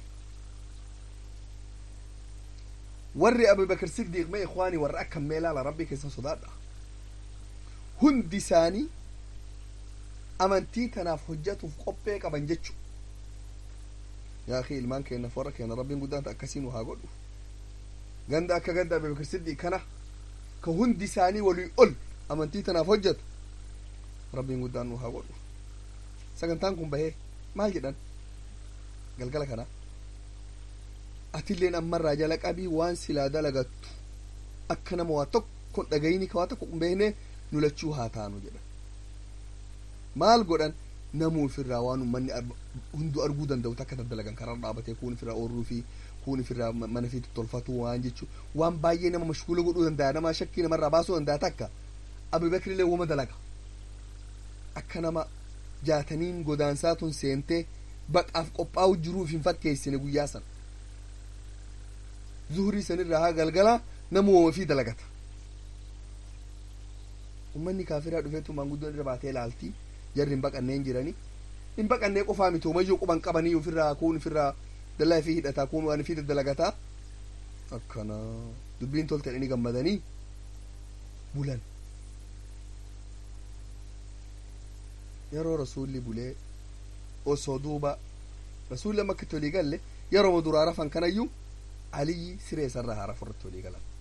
warri Abu Bakr Siddiq mee ikhwaani warra akka meelaala rabbii keessa sodaadha hundi isaanii amantii tanaaf hojjatuuf qophee qaban jechu yaa akhi ilmaan keenna warra keenya rabbiin guddaan akkasiin haa godhu ganda akka ganda Abu Bakr Siddiq kana ka hundi isaanii walii ol amantii tanaaf hojjatu rabbiin guddaan nu haa godhu sagantaan kun bahee maal jedhan galgala kana atilleen ammarraa jala qabii waan silaa dalagattu akka nama waa tokko dhagayini ka waa tokko hin beekne nu lachuu haa taanu jedhan maal godhan namuu ofirraa waan ummanni hundu arguu danda'u takka daddalagan karaa dhaabatee kuun ofirraa oorruu fi kuun ofirraa mana fi tolfatu waan jechuu waan baay'ee nama mashkuula godhuu danda'a nama shakkii namarraa baasuu danda'a takka Abu Bakr illee wama dalaga akka nama 60 godaansaa tun seentee baqaaf qophaa'u jiruuf hin fakkeessine guyyaa san zuhurii sanirraa haa galgala nama ofii dalagata ummanni kaafiraa dhufeetu maanguddoon irra baatee ilaaltii jarri hin baqanneen jiranii hin baqannee qofaa miti umayyuu quban qabanii ofirraa kuun ofirraa dallaa fi hidhataa kuun waan fi daddalagataa akkana dubbiin toltan inni gammadanii bulan yeroo rasuulli bulee osoo duuba rasuulli amma akkatti walii galle yeroo duraa rafan kanayyuu aliyyi siree isarraa haa rafu irratti walii galan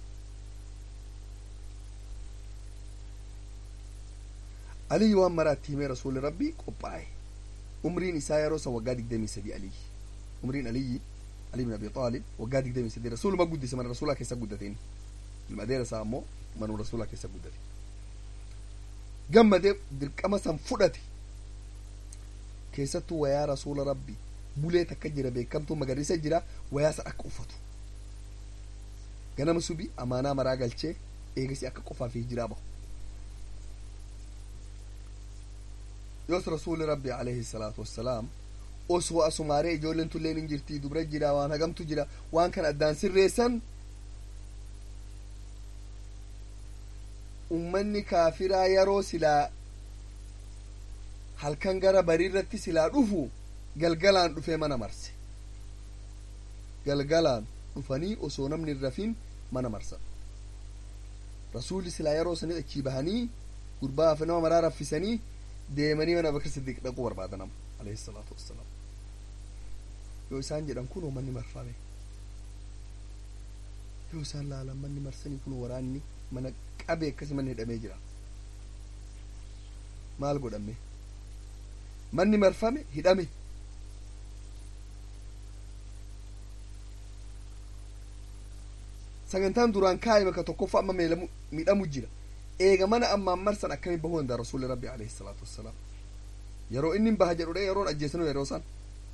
aliyyi waan maraatti himee rasuulli rabbii qophaa'e umriin isaa yeroo san waggaa 23 aliyyi umriin aliyyi Ali ibn Abi Talib waggaa 23 rasuuluma guddise mana rasuulaa keessa guddateen ilma adeera isaa ammoo manuma rasuulaa keessa guddate gammadee dirqama san fudhate keessattuu wayaa rasuula rabbi bulee takka jira beekamtuu magariisa jira wayaa san akka uffatu ganama subii amaanaa maraa galchee eegasi akka qofaa fi hijiraa bahu yoos rasuuli rabbi alayhi salaatu wassalaam osoo asumaaree ijoolleen tulleen hin jirtii dubra jira waan hagamtu jira waan kan addaan sirreessan ummanni kaafiraa yeroo silaa halkan gara bariirratti silaa dhufu galgalaan dhufee mana marse galgalaan dhufanii osoo namni hin rafin mana marsan rasuulli silaa yeroo sanit achii bahanii gurbaa fi nama maraa raffisanii deemanii mana Bakr Siddiq dhaquu barbaadan alayhi salaatu wassalaam yoo isaan jedhan kunoo manni marfame yoo isaan laalan manni marsanii kunoo waraanni mana qabee akkasi manni hidhamee jira maal godhame manni marfame hidhame sagantaan duraan kaa'e bakka tokkoffaa amma miidhamu jira eega mana ammaan marsan akkami bahuu danda'a rasuulli rabbi alayhi salaatu wassalaam yeroo inni baha jedhudha yeroon ajjeesanu yeroo san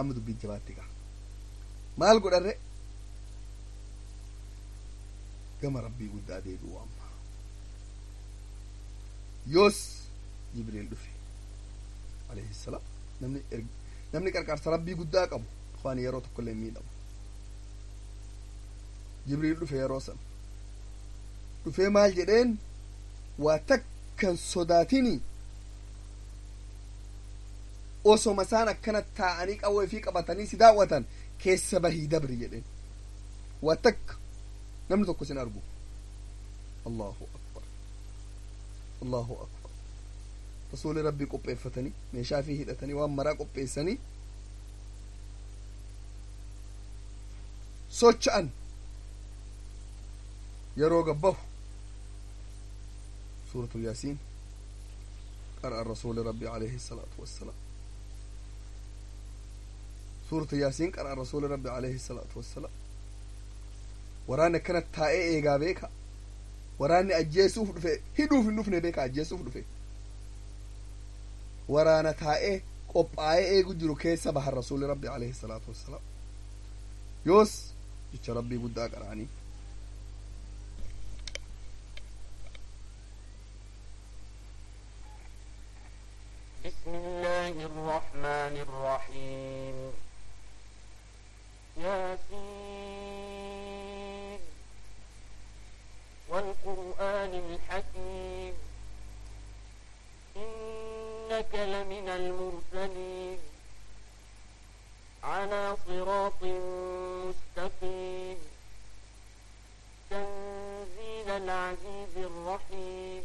amma dubbii jabaatti gaa maal godharre gama rabbii guddaa deebi'u amma yoos jibriil dhufe alayhi salaam namni qarqaarsa rabbii guddaa qabu waan yeroo tokko illee miidhamu jibriil dhufe yeroo san dhufee maal jedheen waa takkan sodaatini osoma isaan akkana taa'anii qawwee fi qabatanii si daawwatan keessa bahii dabri jedheen waa takka namni tokko sin argu allahu akbar allahu akbar rasuuli rabbii qopheeffatanii meeshaa fi hidhatanii waan maraa qopheessanii socha'an yeroo gabbahu suuratul yaasiin qara'a rasuuli rabbii alayhi salaatu wassalaam suuratu yaasiin qara'a rasuuli rabbii alayhi salaatu wassalaam waraanni akkana taa'ee eegaa beeka waraanni ajjeesuuf dhufe hidhuuf hin dhufne beeka ajjeesuuf dhufe waraana taa'ee qophaa'ee eegu jiru keessa bahan rasuuli rabbii alayhi salaatu wassalaam yoos jecha rabbii guddaa qara'anii بسم الله الرحمن الرحيم ياسين والقرآن الحكيم إنك لمن المرسلين على صراط مستقيم تنزيل العزيز الرحيم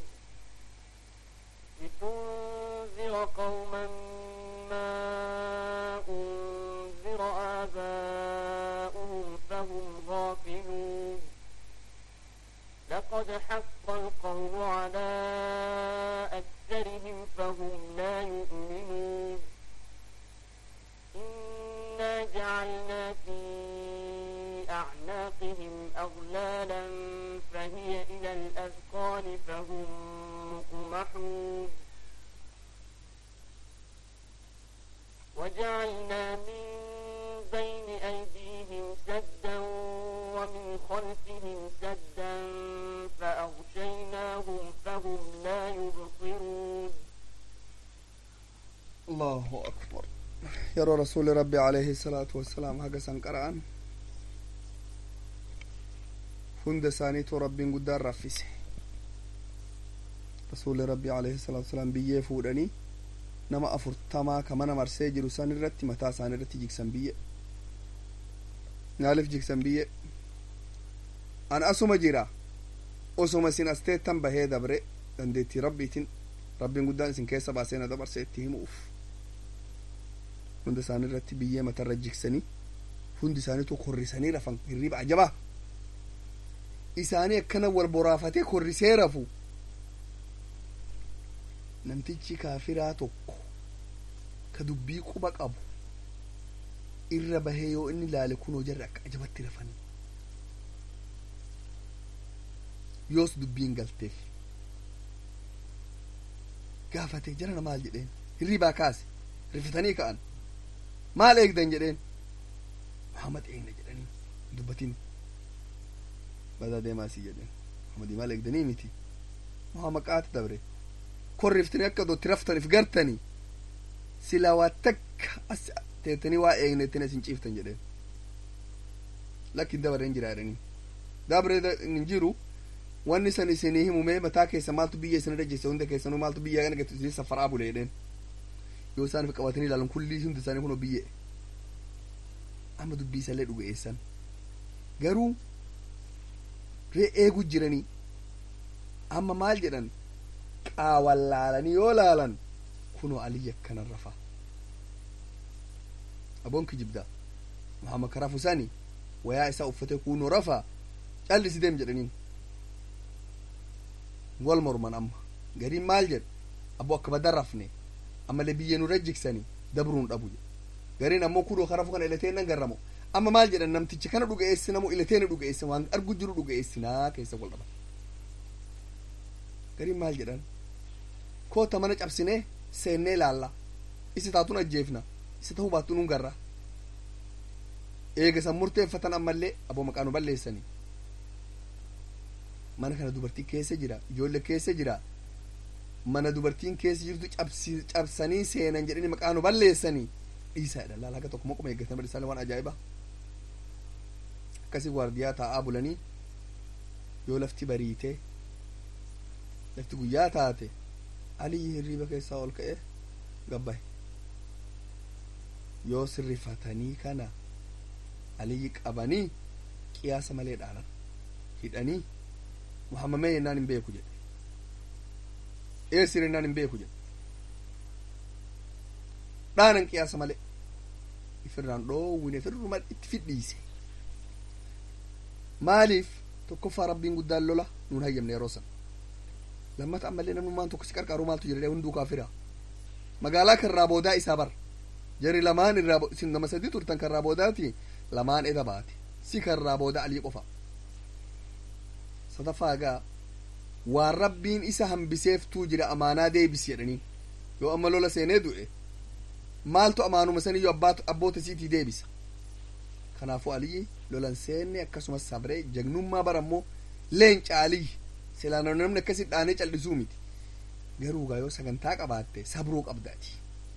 لتنذر قوما ما أنذر آباؤهم فهم غافلون لقد حق القول على أكثرهم فهم لا يؤمنون إنا جعلنا في أعناقهم أغلالا فهي إلى الأذقان فهم مقمحون وجعلنا من بين أيديهم سدا ومن خلفهم سدا فأغشيناهم فهم لا يبصرون الله أكبر يرى رسول ربي عليه الصلاة والسلام هكا سنقرأن هند سانيتو ربي قدار رفسه رسول ربي عليه الصلاة والسلام بيه فودني نما أفرتما كمان مرسي جرو سان الرتي متى سان الرتي جيكسن بيه نالف جيكسن بيه أنا أسوما جيرا أسوما سين أستيتم بهي دبري دندتي ربي قدان سين كيسا باسينا دبر سيتهم أوف هند سان الرتي بيه متى رجيكسني هند سانيتو كوريساني رفن الريب عجبا إساني أكنا والبرافتي كوريسي رفو namtichi kaafiraa tokko ka dubbii quba qabu irra bahee yoo inni ilaale kunoo jarri akka ajabatti rafan yoos dubbiin galteef gaafate jarana maal jedheen hirribaa kaase rifatanii ka'an maal eegdan jedheen Muhammad eegna jedhanii dubbatin badaa deemaasii jedheen Muhammadii maal eegdanii miti Muhammad qaata dabre korriftani akka dotti raftaniif gartani silaa waa takka as teetanii waa eegnettani asin ciiftan jedheen lakkin dabareen jira jedhanii dabaree hin jiru wanni san isinii himumee mataa keessa maaltu biyya isin rajjeesse hunda keessanuu maaltu biyya kana gettu isin safaraa bule jedheen yoo isaaniif qabatanii ilaalan kullii hundi isaanii kunoo biyye amma dubbii isallee dhuga'eessan garuu ree eegu jiranii amma maal jedhan qaawan laalanii yoo laalan kunoo aliyya akkanan rafa aboon kijibda Muhammad karafu sani wayaa isaa uffate kunoo rafa callisi deem jedhaniin wal morman amma gariin maal jedh abbo akka badan rafne ammalee biyya nu rajjiksanii dabruun dhabu gariin ammoo kunoo karafu kana ilatee nan garramo amma maal jedhan namtichi kana dhuga'eessinamoo ilatee na dhuga'eessin waan argu jiru dhuga'eessinaa keessa wal dhaba gariin maal jedhan koota mana cabsinee seennee laalla isi taatun ajjeefna isi tahuu baattu nun garra eega san murteeffatan ammallee aboo maqaa nu balleessanii mana kana dubartii keessa jira ijoollee keessa jira mana dubartiin keessa jirtu cabsanii seenan jedhanii maqaa nu balleessanii dhiisaa jedhan laala haga tokko maquma eeggatan bari isaan waan ajaa'iba akkasii waardiyaa taa'aa bulanii yoo lafti bariite lafti guyyaa taate aliyyi hirriiba keessaa ol ka'e gabbahe yoo sirrifatanii kana aliyyi qabanii qiyaasa malee dhaanan hidhanii muhammamee yennaan hin beeku jedhe eessir yennaan hin beeku jedhe dhaanan qiyaasa malee ifirraan dhoowwine firruma itti fidhiise maaliif tokkoffaa rabbiin guddaan lola nuun hayyamne yeroo san lammata ammallee namnummaan tokko si qarqaaru maaltu jedhe hunduu kaafira magaalaa karraa boodaa isaa bar jari lamaan irraa isin nama sadii turtan karraa boodaati lamaan eda baate si karraa booda alii qofa sadafaagaa waan rabbiin isa hambiseeftuu jira amaanaa deebisi jedhanii yoo amma lola seenee du'e maaltu amaanuma saniyyoo abboota siitii deebisa kanaafuu aliyyi lolan seenne akkasumas sabree jagnummaa barammoo leenca aliyyi silaa namni akkasi dhaanee cal'isuu miti garuu gaa yoo sagantaa qabaatte sabruu qabdaati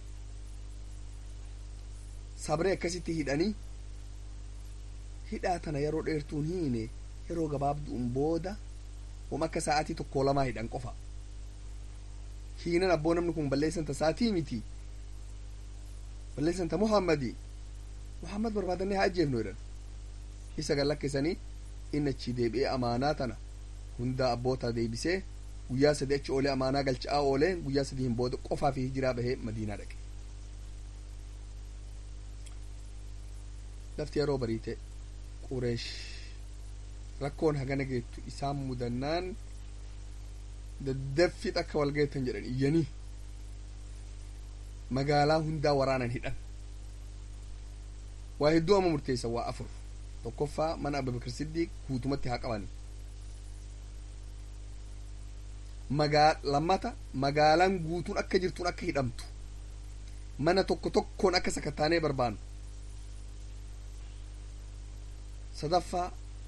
sabree akkasitti hidhanii hidhaa tana yeroo dheertuun hiine yeroo gabaabduun booda wama akka sa'aatii tokko lamaa hidhan qofa hiinan abboo namni kun balleessanta sa'aatii miti balleessanta muhammad barbaadannee haa ajjeefnu jedhan isa gallakkisanii inni achi deebi'ee amaanaa tana hunda abbootaa deebisee guyyaa sadii achi oolee amaanaa galcha'aa oolee guyyaa sadii hin booda qofaa fi hijiraa bahee madiinaa dhaqe lafti yeroo bariite qureesh rakkoon hagana geettu isaan mudannaan daddaffi akka wal geettan jedhan iyyanii magaalaa hundaa waraanan hidhan waa hedduu amma murteessan waa afur tokkoffaa mana abubakar siddiiq guutumatti haa qabani lammata magaalaan guutuun akka jirtuun akka hidhamtu mana tokko tokkoon akka sakattaanee barbaannu sadaffaa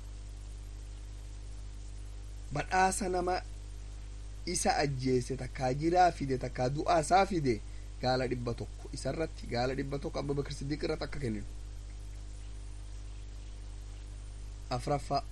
badhaasa nama isa ajjeese takkaa jiraa fide takkaa du'aa isaa fide gaala 100 isarratti gaala 100 abubakar siddiiq irratti akka kenninu afraffaa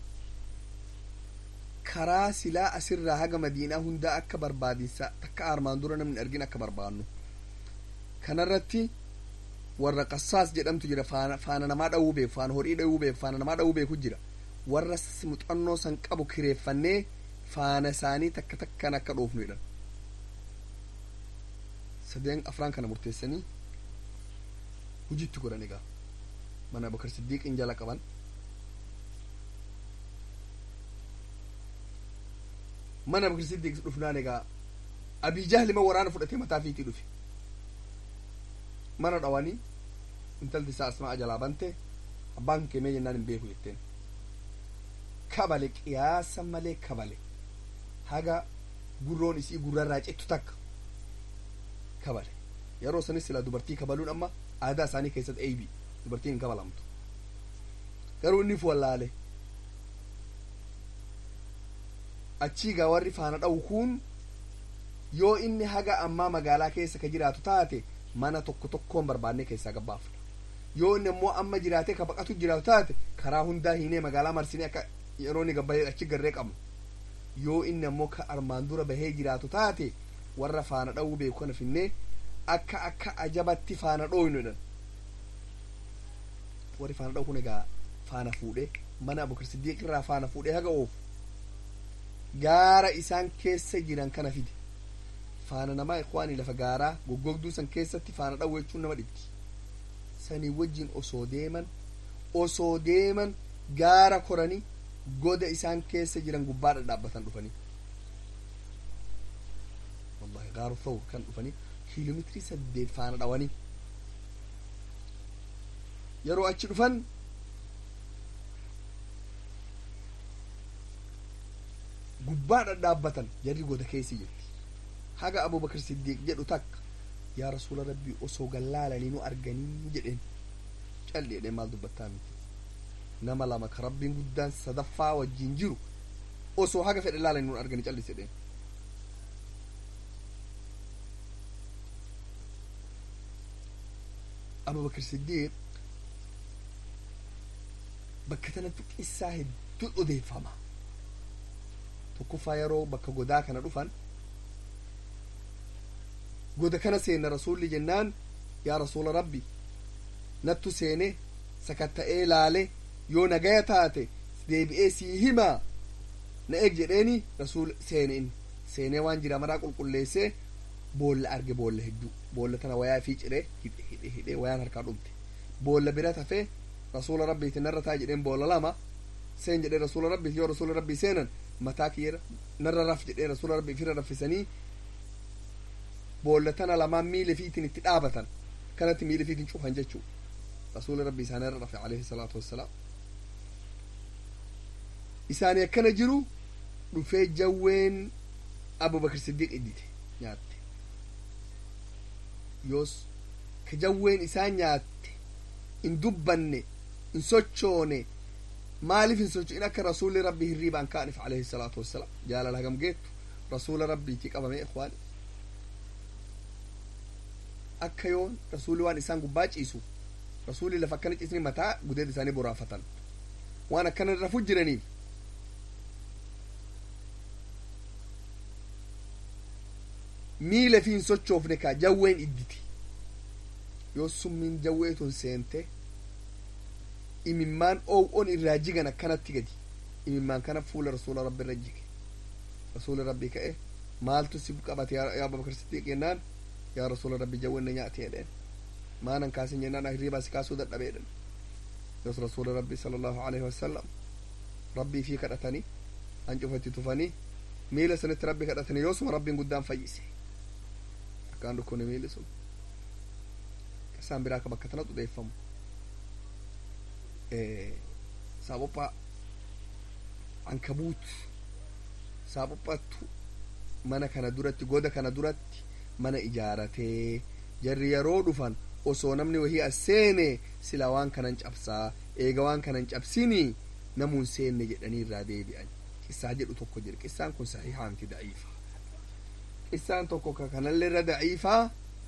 karaa silaa asirraa haga madiinaa hundaa akka barbaadinsa takka armaan dura namni argin akka barbaannu kanarratti warra qassaas jedhamtu jira faana namaa dhawuu beeku faana horii dhawuu beeku faana namaa dhawuu beeku jira warra muxannoo san qabu kireeffannee faana isaanii takka takkan akka dhoofnu jedhan sadeen afraan kana murteessanii hujitti godhan egaa mana abubakar siddiiqin jala qaban mana abubakar siddiiq dhufnaan egaa abii jahlima waraana fudhatee mataa fiitii dhufe mana dhawanii intalti isaa asmaa jalaa bante abbaan kee jennaan hin beeku jetteen kabale qiyaasa malee kabale haga gurroon isii gurrarraa cittu takka kabale yeroo sanis sila dubartii kabaluun amma aadaa isaanii keessatti eeybi dubartiin hin kabalamtu garuu inni wallaale achii gaa warri faana dhawu kun yoo inni haga ammaa magaalaa keessa ka jiraatu taate mana tokko tokkoon barbaannee keessaa gabbaafna yoo inni ammoo amma jiraatee ka baqatu jiraatu taate karaa hundaa hiinee magaalaa marsinee akka yeroo inni gabbahee achi garree qabnu yoo inni ammoo ka armaan dura bahee jiraatu taate warra faana dhawuu beeku kana finnee akka ajabatti faana dhooynu jedhan warri faana dhawu kun egaa faana fuudhee mana abubakar siddiiq irraa faana fuudhee haga oofu gaara isaan keessa jiran kana fide faana namaa ikwaanii lafa gaaraa goggogduu san keessatti faana dhawu jechuun nama dhibdi sanii wajjin osoo deeman gaara koranii goda isaan keessa jiran gubbaa dhadhaabbatan dhufanii wallahi gaaru thawr kan dhufanii kiiloomeetirii 8 faana dhawanii yeroo achi dhufan gubbaa dhadhaabbatan jarri goda keessa jirti haga abubakar siddiiq jedhu takka yaa rasuula rabbii osoo gallaalanii nu arganii jedheen calleedhe maal dubbattaa miti nama lama ka rabbiin guddaan sadaffaa wajjin jiru osoo haga fedhe laalan nun argani callisedheen abubakar siddiiq bakka tanatti qissaa hedduu odeeffama tokkoffaa yeroo bakka godaa kana dhufan goda kana seena rasuulli jennaan yaa rasuula rabbi nattu seene sakatta'ee laale yoo nagaya taate deebi'ee sii himaa na eeg jedheeni rasuul seene inni seenee waan jira maraa qulqulleessee boolla arge boolla hedduu boolla tana wayaa fi ciree hidhee wayaan harkaa dhumte boolla bira tafee rasuula rabbiitiin narra taa jedheen boolla lama seen jedhee rasuula rabbii yoo rasuula rabbii seenan mataa kiyya narra raf jedhee rasuula rabbii ofirra raffisanii boolla tana lamaan miila fiitiin itti dhaabatan kanatti miila fiitiin cufan jechuu rasuula rabbii isaanii irra rafe alayhi salaatu wassalaam isaanii akkana jiru dhufee jawween abubakar siddiiq iddite nyaatte yoos ka jawween isaa nyaatte in dubbanne in sochoone maaliif in socho'in akka rasuulli rabbii hirriibaan ka'aniif alayhi salaatu wassalaam jaalala hagam geettu rasuula rabbiitii qabame ikhwaani akka yoon rasuulli waan isaan gubbaa ciisu rasuulli lafa akkana ciisni mataa gudeed isaanii boraafatan waan akkana rafu jiraniif miila fi hin sochoofne kaa jawween idditi yoo summiin jawweetun seente imimmaan oow'on irraa jigan akkanatti gadi imimmaan kana fuula rasuula rabbi irra jige rasuula rabbii ka'e maaltu si qabate yaa abubakar siddiiq jennaan yaa rasuula rabbi jawwenne nyaate jedheen maanan kaasin jennaan hirriibaa si kaasuu dadhabeedhan yoos rasuula rabbii sallallahu alaihi wasallam rabbii fi kadhatanii hancufatti tufanii miila sanitti rabbi kadhatanii yoosuma rabbiin guddaan fayyise akkaan dhukkune miili sun isaan biraa ka bakka tanatu odeeffamu saapophaa ankabuut saapophattu mana kana duratti goda kana duratti mana ijaaratee jarri yeroo dhufan osoo namni wahii as seene sila waan kanan cabsaa eega waan kanan cabsinii namuun seenne jedhanii irraa deebi'an qissaa jedhu tokko jira qissaan kun sahihaa miti da'iifa qissaan tokko ka kanallee irra da'iifaa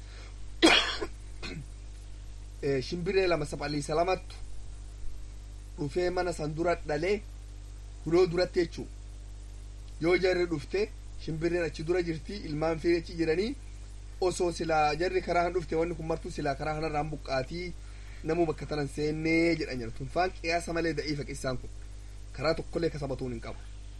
shimbiree lama saphaliisa lamattu dhufee mana san dura dhalee huloo duratti jechuu yoo jarri dhufte shimbirreen achi dura jirti ilmaan fi achi jiranii osoo silaa jarri karaa han dhufte wanni kun martuu silaa karaa kanarraan buqqaatii namuu bakka tanan seennee jedhan jira tunfaan qiyaasa malee da'iifa qissaan kun karaa tokkollee ka sabatuun hin qabu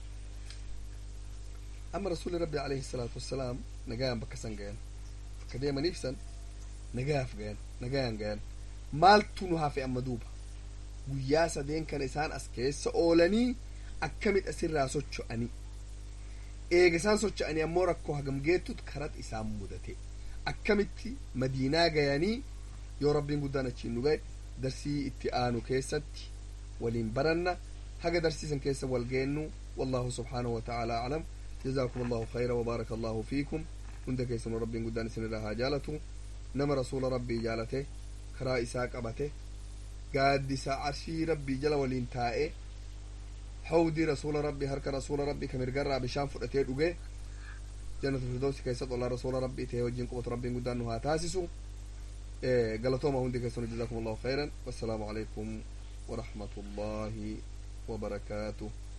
amma rasuuli rabbi alayhi salaatu wassalaam nagayaan bakka san gayan bakka deemaniif san nagayaaf gayan nagayaan gayan maaltu nu hafe amma duuba guyyaa sadeen kana isaan as keessa oolanii akkamit asirraa socho'anii eega isaan socho'anii ammoo rakkoo hagam geettut karat isaan mudate akkamitti madiinaa gayanii yoo rabbiin guddaan achiin nu gaye darsii itti aanu keessatti waliin baranna haga darsiisan keessa wal geennu wallahu subhaanahu wa ta'ala aclam جزاكم الله خيرا وبارك الله فيكم عندك يسمى ربي قدان سن لها جالته نما رسول ربي جالته كرا إساق أبته قاد عرشي ربي جل والانتائه حودي رسول ربي هرك رسول ربي كمرقرى بشام فرأتيه دوغي جنة الفردوس كيسات الله رسول ربي تهوجين قوة ربي قدان نها تاسسو قالتوما عندك يسمى جزاكم الله خيرا والسلام عليكم ورحمة الله وبركاته